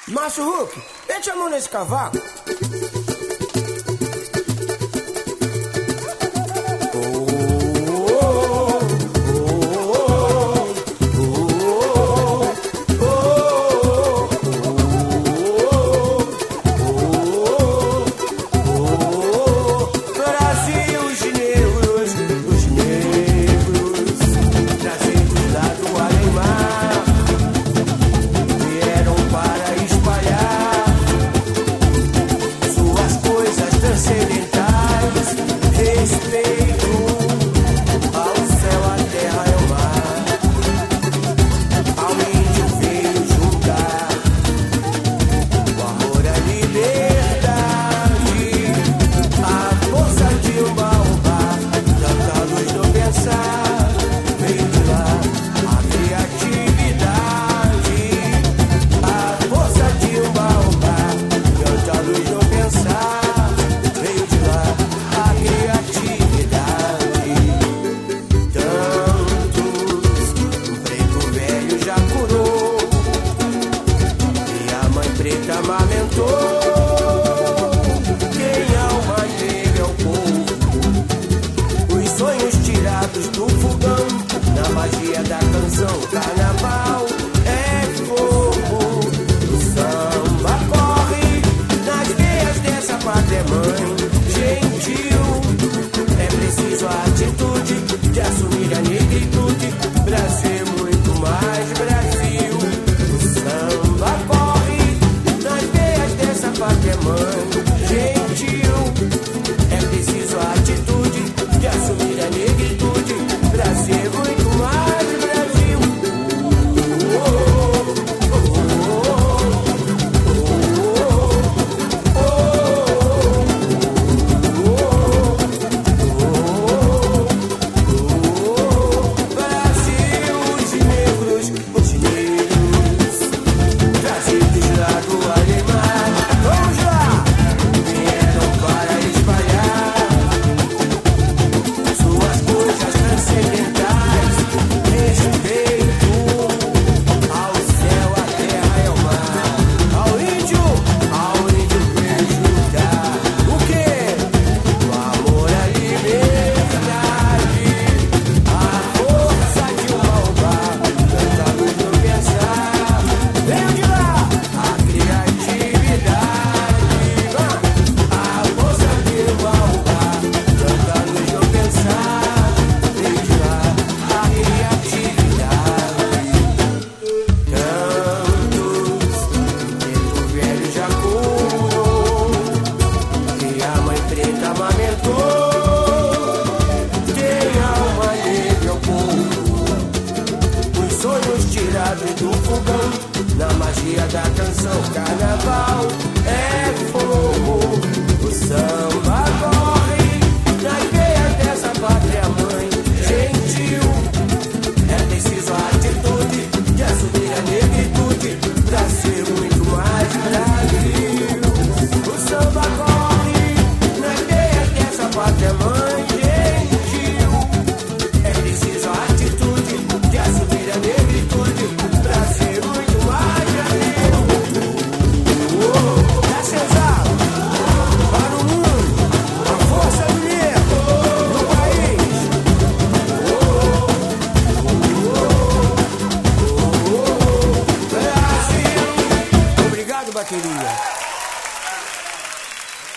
Márcio Huck, mete a mão nesse cavaco. Do fogão, na magia da canção, carnaval é fogo. O samba corre nas veias dessa pátria mãe gentil. É preciso a atitude de assumir a negritude pra ser muito mais Brasil. O samba corre nas veias dessa pátria mãe gentil. É preciso a atitude de assumir a negritude pra ser muito mais Brasil. Brasil, os negros, trazidos lá do além-mar. Vamos lá! Vieram para espalhar suas coisas transcendentais. Respeito ao céu, à terra e ao mar. Ao índio prejudicar o quê? O amor, a liberdade, a força de uma alma, tanta luz no pensar. Venham de lá, a criatividade, a força de uma alma, tanta luz no pensar. Venham de lá, a criatividade. Tantos tempo velho já curou, que a mãe preta amamentou. Tem alma negra ao povo, os sonhos tirados do fogão, na magia da canção, carnaval é fogo. O samba corre nas veias dessa pátria mãe gentil. É preciso a atitude de assumir a negritude pra ser muito mais Brasil. O samba corre nas veias dessa pátria mãe gentil. É preciso a atitude de assumir a negritude pra ser muito mais Brasil. Da senzala para o mundo, a força do negro no país. Brasil! Obrigado, bateria.